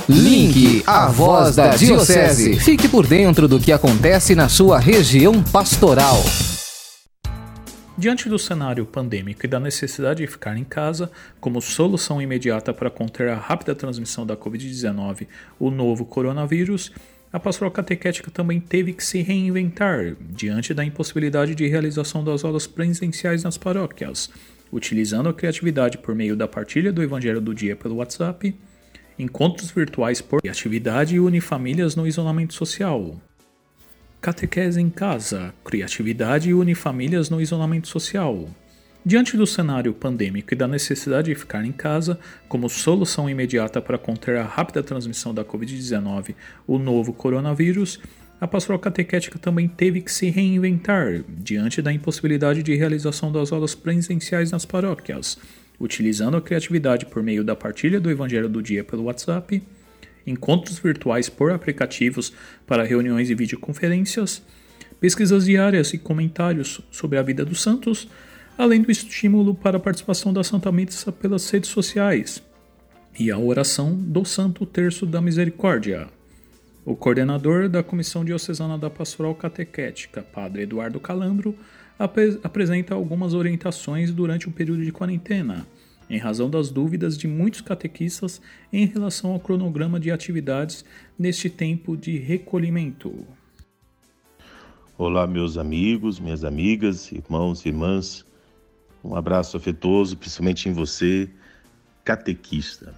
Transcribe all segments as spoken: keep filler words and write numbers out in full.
Link, a voz da Diocese. Fique por dentro do que acontece na sua região pastoral. Diante do cenário pandêmico e da necessidade de ficar em casa, como solução imediata para conter a rápida transmissão da covid dezenove, o novo coronavírus, a pastoral catequética também teve que se reinventar diante da impossibilidade de realização das aulas presenciais nas paróquias, utilizando a criatividade por meio da partilha do Evangelho do Dia pelo WhatsApp, encontros virtuais por atividade e unifamílias no isolamento social. Catequese em casa, criatividade e unifamílias no isolamento social. Diante do cenário pandêmico e da necessidade de ficar em casa, como solução imediata para conter a rápida transmissão da covid dezenove, o novo coronavírus, a pastoral catequética também teve que se reinventar diante da impossibilidade de realização das aulas presenciais nas paróquias, utilizando a criatividade por meio da partilha do Evangelho do Dia pelo WhatsApp, encontros virtuais por aplicativos para reuniões e videoconferências, pesquisas diárias e comentários sobre a vida dos santos, além do estímulo para a participação da Santa Missa pelas redes sociais e a oração do Santo Terço da Misericórdia. O coordenador da Comissão Diocesana da Pastoral Catequética, Padre Eduardo Calandro, ap- apresenta algumas orientações durante o período de quarentena, em razão das dúvidas de muitos catequistas em relação ao cronograma de atividades neste tempo de recolhimento. Olá, meus amigos, minhas amigas, irmãos e irmãs. Um abraço afetuoso, principalmente em você, catequista.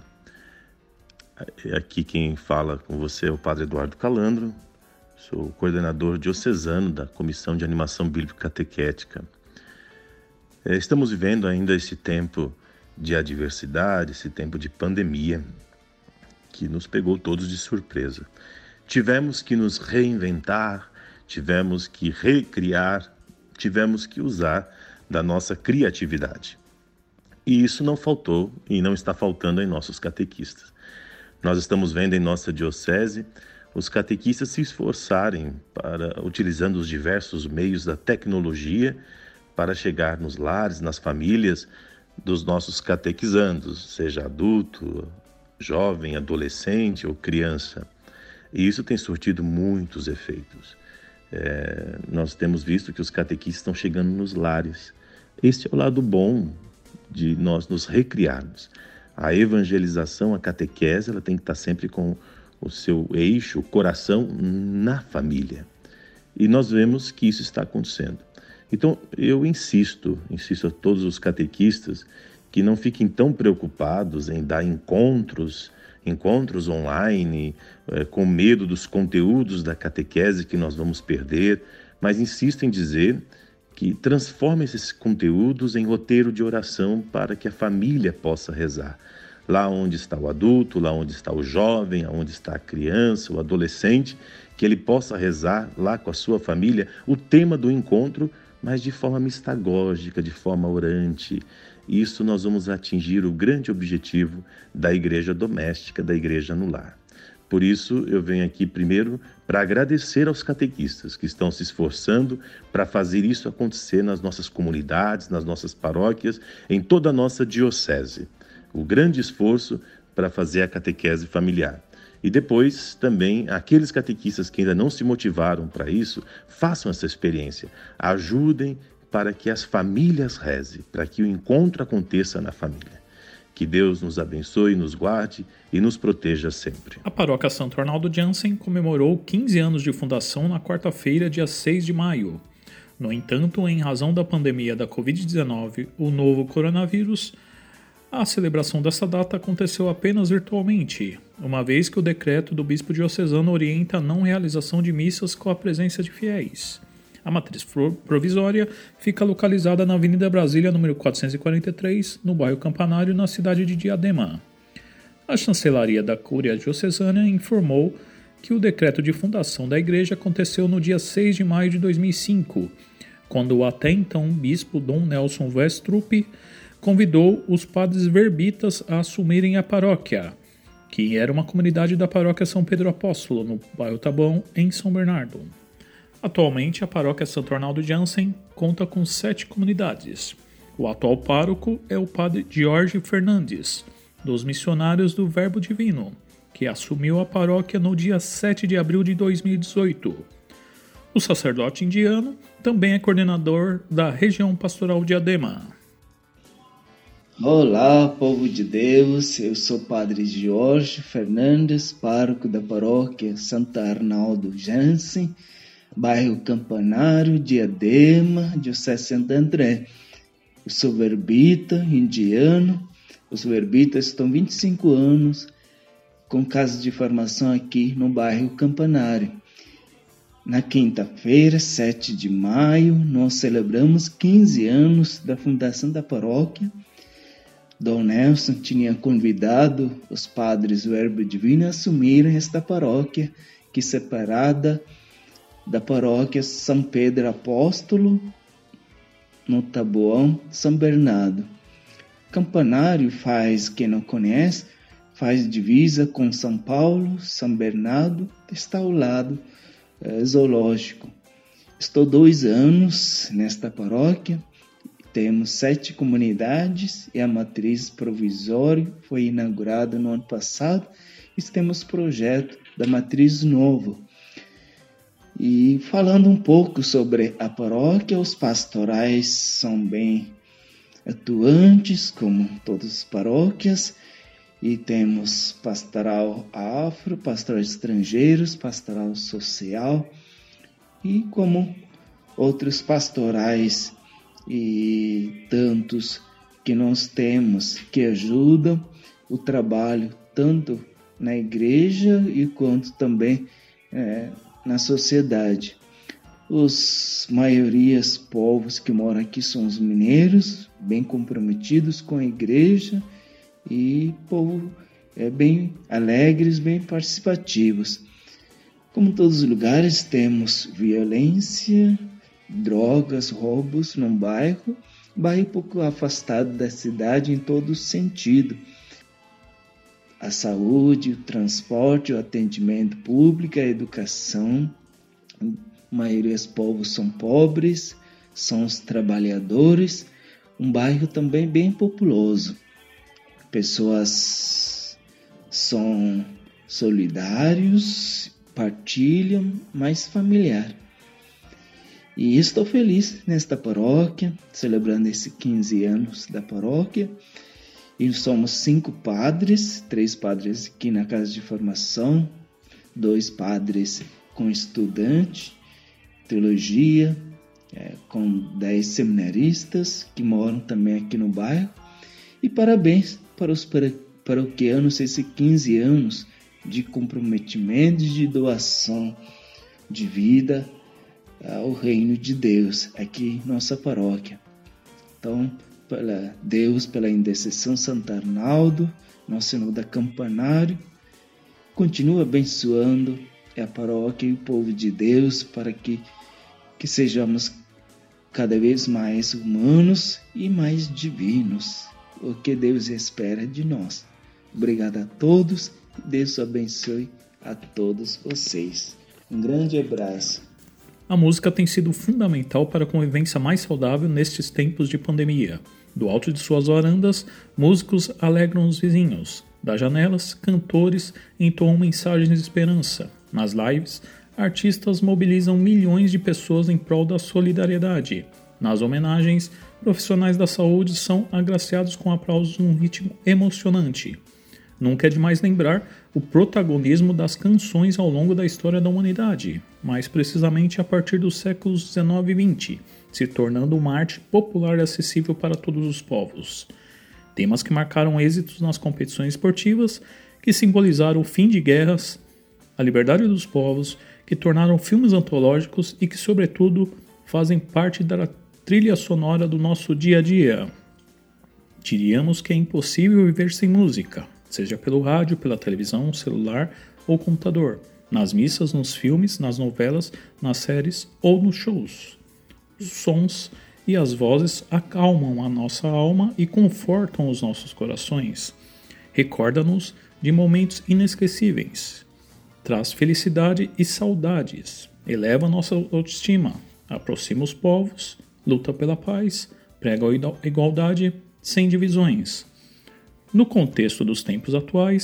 Aqui quem fala com você é o Padre Eduardo Calandro, sou coordenador diocesano da Comissão de Animação Bíblica Catequética. Estamos vivendo ainda esse tempo de adversidade, esse tempo de pandemia, que nos pegou todos de surpresa. Tivemos que nos reinventar, tivemos que recriar, tivemos que usar da nossa criatividade. E isso não faltou e não está faltando em nossos catequistas. Nós estamos vendo em nossa diocese os catequistas se esforçarem para, utilizando os diversos meios da tecnologia, para chegar nos lares, nas famílias dos nossos catequizandos, seja adulto, jovem, adolescente ou criança. E isso tem surtido muitos efeitos. É, nós temos visto que os catequistas estão chegando nos lares. Este é o lado bom de nós nos recriarmos. A evangelização, a catequese, ela tem que estar sempre com o seu eixo, o coração na família. E nós vemos que isso está acontecendo. Então, eu insisto, insisto a todos os catequistas que não fiquem tão preocupados em dar encontros, encontros online, é, com medo dos conteúdos da catequese que nós vamos perder, mas insisto em dizer que transforme esses conteúdos em roteiro de oração para que a família possa rezar. Lá onde está o adulto, lá onde está o jovem, onde está a criança, o adolescente, que ele possa rezar lá com a sua família o tema do encontro, mas de forma mistagógica, de forma orante. Isso nós vamos atingir o grande objetivo da igreja doméstica, da igreja no lar. Por isso, eu venho aqui primeiro para agradecer aos catequistas que estão se esforçando para fazer isso acontecer nas nossas comunidades, nas nossas paróquias, em toda a nossa diocese. O grande esforço para fazer a catequese familiar. E depois, também, aqueles catequistas que ainda não se motivaram para isso, façam essa experiência. Ajudem para que as famílias rezem, para que o encontro aconteça na família. Que Deus nos abençoe, nos guarde e nos proteja sempre. A paróquia Santo Arnaldo Jansen comemorou quinze anos de fundação na quarta-feira, dia seis de maio. No entanto, em razão da pandemia da covid dezenove, o novo coronavírus, a celebração dessa data aconteceu apenas virtualmente, uma vez que o decreto do bispo diocesano orienta a não realização de missas com a presença de fiéis. A matriz provisória fica localizada na Avenida Brasília, número quatrocentos e quarenta e três, no bairro Campanário, na cidade de Diadema. A chancelaria da Cúria Diocesana informou que o decreto de fundação da igreja aconteceu no dia seis de maio de dois mil e cinco, quando o até então bispo Dom Nelson Westrup convidou os padres verbitas a assumirem a paróquia, que era uma comunidade da paróquia São Pedro Apóstolo, no bairro Taboão, em São Bernardo. Atualmente, a paróquia Santo Arnaldo Jansen conta com sete comunidades. O atual pároco é o padre Jorge Fernandes, dos Missionários do Verbo Divino, que assumiu a paróquia no dia sete de abril de dois mil e dezoito. O sacerdote indiano também é coordenador da região pastoral Diadema. Olá, povo de Deus, eu sou Padre Jorge Fernandes, pároco da paróquia Santo Arnaldo Jansen, bairro Campanário, Diadema, Diocese de Santo André. Eu sou verbita, indiano. Os verbitas estão vinte e cinco anos com casa de formação aqui no bairro Campanário. Na quinta-feira, sete de maio, nós celebramos quinze anos da fundação da paróquia. Dom Nelson tinha convidado os padres Verbo Divino a assumirem esta paróquia, que é separada da paróquia São Pedro Apóstolo, no Taboão, São Bernardo. Campanário faz, quem não conhece, faz divisa com São Paulo, São Bernardo, está ao lado é, zoológico. Estou dois anos nesta paróquia. Temos sete comunidades e a matriz provisória foi inaugurada no ano passado. E temos projeto da matriz novo. E falando um pouco sobre a paróquia, os pastorais são bem atuantes, como todas as paróquias. E temos pastoral afro, pastoral estrangeiros, pastoral social. E como outros pastorais e tantos que nós temos que ajudam o trabalho tanto na igreja e quanto também é, na sociedade. Os maiorias povos que moram aqui são os mineiros, bem comprometidos com a igreja e povo é, bem alegres, bem participativos. Como em todos os lugares, temos violência, drogas, roubos num bairro, bairro pouco afastado da cidade em todo sentido. A saúde, o transporte, o atendimento público, a educação. A maioria dos povos são pobres, são os trabalhadores. Um bairro também bem populoso. Pessoas são solidários, partilham, mais familiar. E estou feliz nesta paróquia, celebrando esses quinze anos da paróquia. E somos cinco padres, três padres aqui na casa de formação, dois padres com estudante, teologia, é, com dez seminaristas que moram também aqui no bairro. E parabéns para os paroquianos, esses quinze anos de comprometimento e de doação de vida ao reino de Deus, aqui nossa paróquia. Então, pela Deus, pela intercessão Santo Arnaldo, Nosso Senhor da Campanário, continua abençoando a paróquia e o povo de Deus para que, que sejamos cada vez mais humanos e mais divinos, o que Deus espera de nós. Obrigado a todos, Deus abençoe a todos vocês. Um grande abraço. A música tem sido fundamental para a convivência mais saudável nestes tempos de pandemia. Do alto de suas varandas, músicos alegram os vizinhos. Das janelas, cantores entoam mensagens de esperança. Nas lives, artistas mobilizam milhões de pessoas em prol da solidariedade. Nas homenagens, profissionais da saúde são agraciados com aplausos num ritmo emocionante. Nunca é demais lembrar o protagonismo das canções ao longo da história da humanidade, mais precisamente a partir dos séculos dezenove e vinte, se tornando uma arte popular e acessível para todos os povos. Temas que marcaram êxitos nas competições esportivas, que simbolizaram o fim de guerras, a liberdade dos povos, que tornaram filmes antológicos e que, sobretudo, fazem parte da trilha sonora do nosso dia a dia. Diríamos que é impossível viver sem música, seja pelo rádio, pela televisão, celular ou computador, nas missas, nos filmes, nas novelas, nas séries ou nos shows. Os sons e as vozes acalmam a nossa alma e confortam os nossos corações. Recorda-nos de momentos inesquecíveis. Traz felicidade e saudades. Eleva nossa autoestima. Aproxima os povos. Luta pela paz. Prega a igualdade sem divisões. No contexto dos tempos atuais,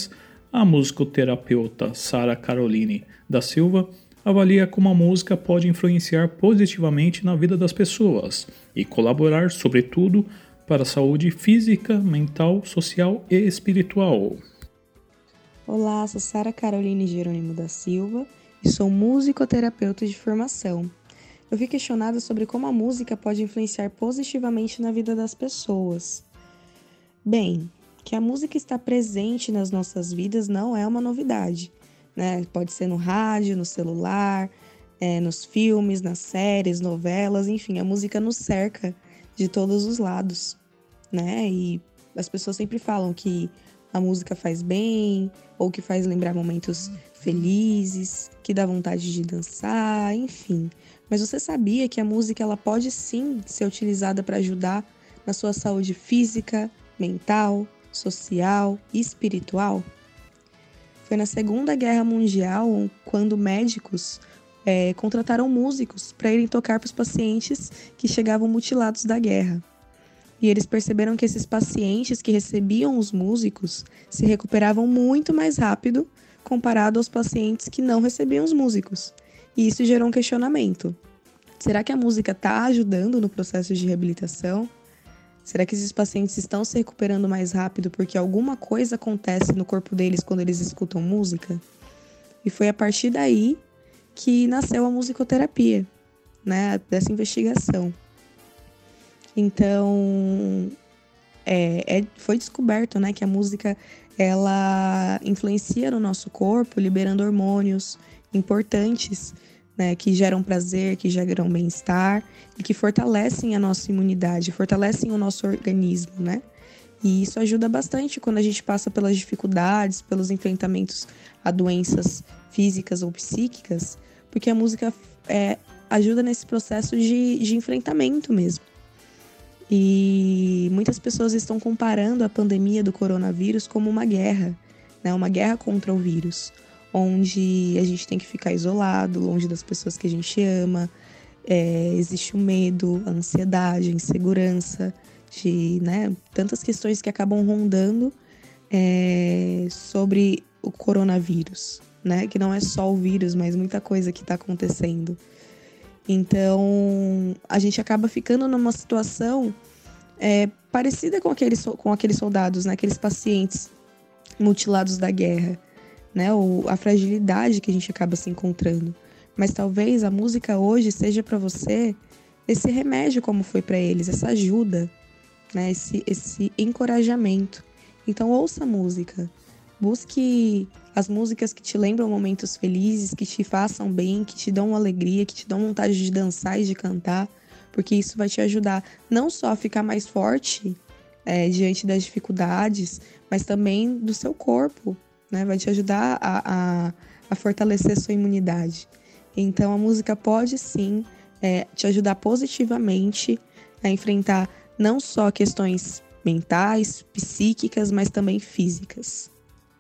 A musicoterapeuta Sara Caroline da Silva avalia como a música pode influenciar positivamente na vida das pessoas e colaborar, sobretudo, para a saúde física, mental, social e espiritual. Olá, sou Sara Caroline Jerônimo da Silva e sou musicoterapeuta de formação. Eu fui questionada sobre como a música pode influenciar positivamente na vida das pessoas. Bem, que a música está presente nas nossas vidas não é uma novidade, né? Pode ser no rádio, no celular, é, nos filmes, nas séries, novelas, enfim, a música nos cerca de todos os lados, né? E as pessoas sempre falam que a música faz bem, ou que faz lembrar momentos felizes, que dá vontade de dançar, enfim. Mas você sabia que a música ela pode sim ser utilizada para ajudar na sua saúde física, mental, social e espiritual? Foi na Segunda Guerra Mundial quando médicos é, contrataram músicos para irem tocar para os pacientes que chegavam mutilados da guerra. E eles perceberam que esses pacientes que recebiam os músicos se recuperavam muito mais rápido comparado aos pacientes que não recebiam os músicos. E isso gerou um questionamento. Será que a música está ajudando no processo de reabilitação? Será que esses pacientes estão se recuperando mais rápido porque alguma coisa acontece no corpo deles quando eles escutam música? E foi a partir daí que nasceu a musicoterapia, né, dessa investigação. Então, é, é, foi descoberto, né, que a música ela influencia no nosso corpo, liberando hormônios importantes, né, que geram prazer, que geram bem-estar e que fortalecem a nossa imunidade, fortalecem o nosso organismo, né? E isso ajuda bastante quando a gente passa pelas dificuldades, pelos enfrentamentos a doenças físicas ou psíquicas, porque a música é, ajuda nesse processo de, de enfrentamento mesmo. E muitas pessoas estão comparando a pandemia do coronavírus como uma guerra, né? Uma guerra contra o vírus, onde a gente tem que ficar isolado, longe das pessoas que a gente ama, é, existe o medo, a ansiedade, a insegurança, de, né, tantas questões que acabam rondando é, sobre o coronavírus, né? Que não é só o vírus, mas muita coisa que está acontecendo. Então, a gente acaba ficando numa situação é, parecida com aqueles, com aqueles soldados, né? Aqueles pacientes mutilados da guerra, né? Ou a fragilidade que a gente acaba se encontrando. Mas talvez a música hoje seja para você esse remédio como foi para eles, essa ajuda, né? Esse, esse encorajamento. Então, ouça a música. Busque as músicas que te lembram momentos felizes, que te façam bem, que te dão alegria, que te dão vontade de dançar e de cantar, porque isso vai te ajudar não só a ficar mais forte é, diante das dificuldades, mas também do seu corpo, né? Vai te ajudar a, a, a fortalecer a sua imunidade. Então, a música pode sim é, te ajudar positivamente a enfrentar não só questões mentais, psíquicas, mas também físicas.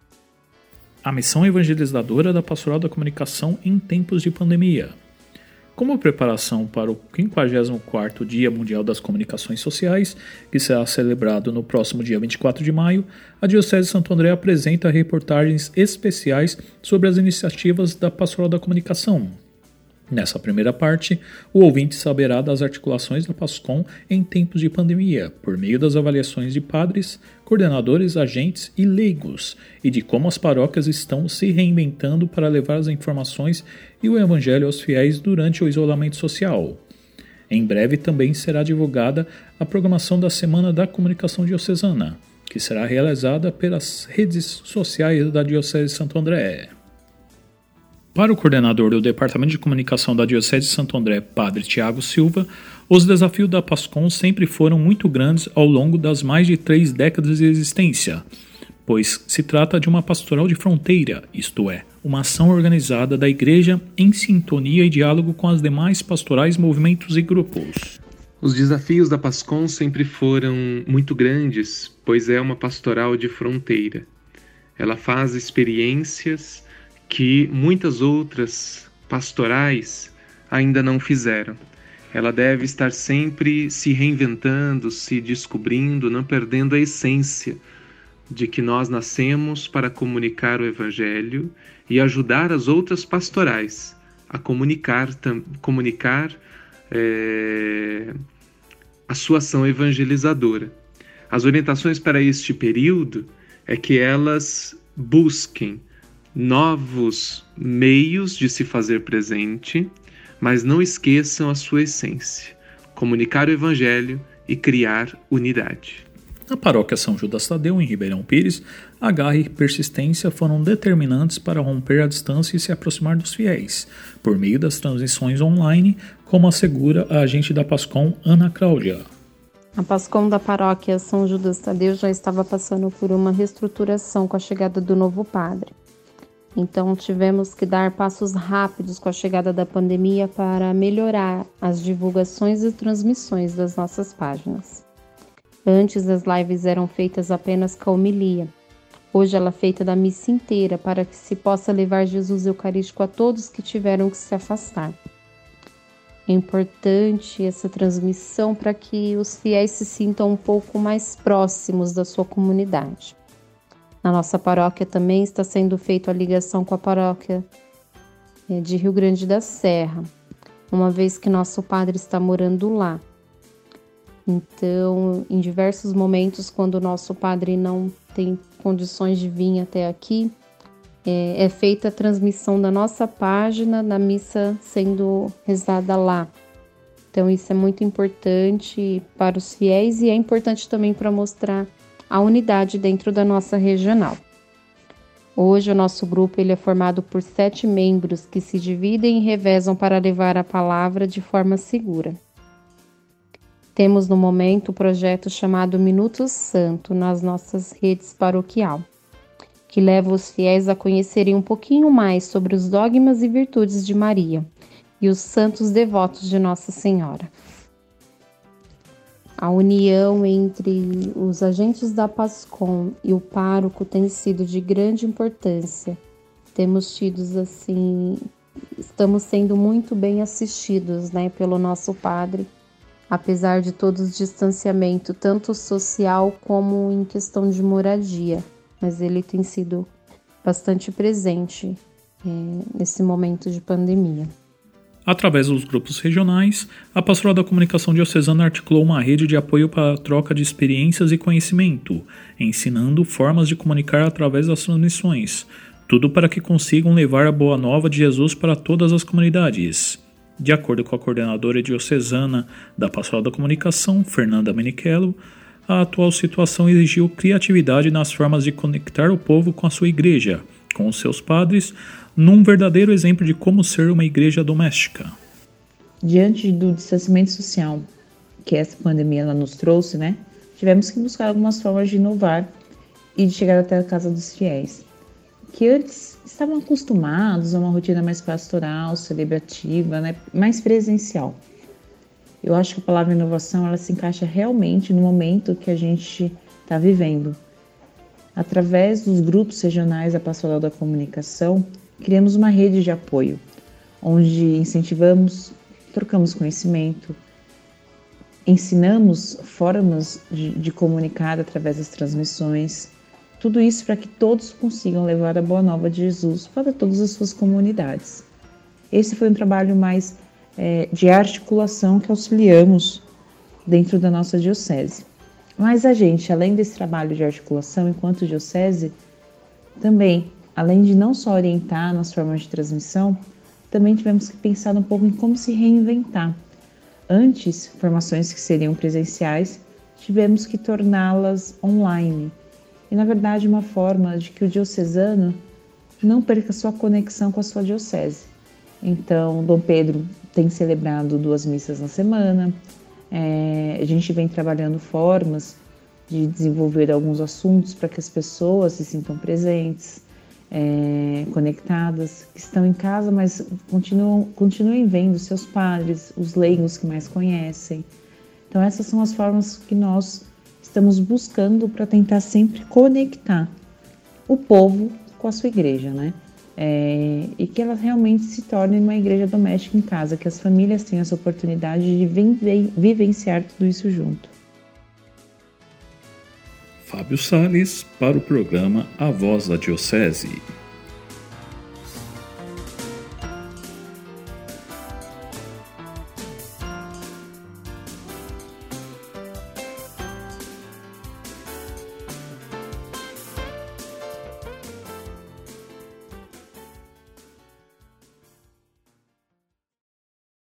A missão evangelizadora da Pastoral da Comunicação em tempos de pandemia. Como preparação para o quinquagésimo quarto Dia Mundial das Comunicações Sociais, que será celebrado no próximo dia vinte e quatro de maio, a Diocese de Santo André apresenta reportagens especiais sobre as iniciativas da Pastoral da Comunicação. Nessa primeira parte, o ouvinte saberá das articulações da PASCOM em tempos de pandemia, por meio das avaliações de padres, coordenadores, agentes e leigos, e de como as paróquias estão se reinventando para levar as informações e o evangelho aos fiéis durante o isolamento social. Em breve também será divulgada a programação da Semana da Comunicação Diocesana, que será realizada pelas redes sociais da Diocese de Santo André. Para o coordenador do Departamento de Comunicação da Diocese de Santo André, Padre Tiago Silva, os desafios da PASCOM sempre foram muito grandes ao longo das mais de três décadas de existência, pois se trata de uma pastoral de fronteira, isto é, uma ação organizada da Igreja em sintonia e diálogo com as demais pastorais, movimentos e grupos. Os desafios da PASCOM sempre foram muito grandes, pois é uma pastoral de fronteira. Ela faz experiências que muitas outras pastorais ainda não fizeram. Ela deve estar sempre se reinventando, se descobrindo, não perdendo a essência de que nós nascemos para comunicar o Evangelho e ajudar as outras pastorais a comunicar, comunicar é, a sua ação evangelizadora. As orientações para este período é que elas busquem novos meios de se fazer presente, mas não esqueçam a sua essência: comunicar o Evangelho e criar unidade. Na paróquia São Judas Tadeu, em Ribeirão Pires, a garra e persistência foram determinantes para romper a distância e se aproximar dos fiéis, por meio das transmissões online, como assegura a agente da PASCOM, Ana Cláudia. A PASCOM da paróquia São Judas Tadeu já estava passando por uma reestruturação com a chegada do novo padre. Então tivemos que dar passos rápidos com a chegada da pandemia para melhorar as divulgações e transmissões das nossas páginas. Antes as lives eram feitas apenas com a homilia. Hoje ela é feita da missa inteira para que se possa levar Jesus Eucarístico a todos que tiveram que se afastar. É importante essa transmissão para que os fiéis se sintam um pouco mais próximos da sua comunidade. Na nossa paróquia também está sendo feita a ligação com a paróquia de Rio Grande da Serra, uma vez que nosso padre está morando lá. Então, em diversos momentos, quando o nosso padre não tem condições de vir até aqui, é, é feita a transmissão da nossa página, da missa sendo rezada lá. Então, isso é muito importante para os fiéis e é importante também para mostrar a unidade dentro da nossa regional. Hoje, o nosso grupo ele é formado por sete membros que se dividem e revezam para levar a palavra de forma segura. Temos no momento o projeto chamado Minuto Santo nas nossas redes paroquial, que leva os fiéis a conhecerem um pouquinho mais sobre os dogmas e virtudes de Maria e os santos devotos de Nossa Senhora. A união entre os agentes da PASCOM e o pároco tem sido de grande importância. Temos tido assim, estamos sendo muito bem assistidos, né, pelo nosso padre. Apesar de todo o distanciamento, tanto social como em questão de moradia, mas ele tem sido bastante presente é, nesse momento de pandemia. Através dos grupos regionais, a Pastoral da Comunicação Diocesana articulou uma rede de apoio para a troca de experiências e conhecimento, ensinando formas de comunicar através das transmissões, tudo para que consigam levar a boa nova de Jesus para todas as comunidades. De acordo com a coordenadora diocesana da Pastoral da Comunicação, Fernanda Menichello, a atual situação exigiu criatividade nas formas de conectar o povo com a sua igreja, com os seus padres, num verdadeiro exemplo de como ser uma igreja doméstica. Diante do distanciamento social que essa pandemia ela nos trouxe, né, tivemos que buscar algumas formas de inovar e de chegar até a casa dos fiéis, que antes estavam acostumados a uma rotina mais pastoral, celebrativa, né, mais presencial. Eu acho que a palavra inovação ela se encaixa realmente no momento que a gente está vivendo. Através dos grupos regionais da Pastoral da Comunicação, criamos uma rede de apoio, onde incentivamos, trocamos conhecimento, ensinamos formas de, de comunicar através das transmissões, tudo isso para que todos consigam levar a boa nova de Jesus para todas as suas comunidades. Esse foi um trabalho mais é, de articulação que auxiliamos dentro da nossa diocese. Mas a gente, além desse trabalho de articulação enquanto diocese, também, além de não só orientar nas formas de transmissão, também tivemos que pensar um pouco em como se reinventar. Antes, formações que seriam presenciais, tivemos que torná-las online. E, na verdade, uma forma de que o diocesano não perca sua conexão com a sua diocese. Então, Dom Pedro tem celebrado duas missas na semana, é, a gente vem trabalhando formas de desenvolver alguns assuntos para que as pessoas se sintam presentes, é, conectadas, que estão em casa, mas continuam, continuem vendo seus padres, os leigos que mais conhecem. Então, essas são as formas que nós estamos buscando para tentar sempre conectar o povo com a sua igreja, né? É, e que ela realmente se torne uma igreja doméstica em casa, que as famílias tenham essa oportunidade de vivenciar tudo isso junto. Fábio Salles para o programa A Voz da Diocese.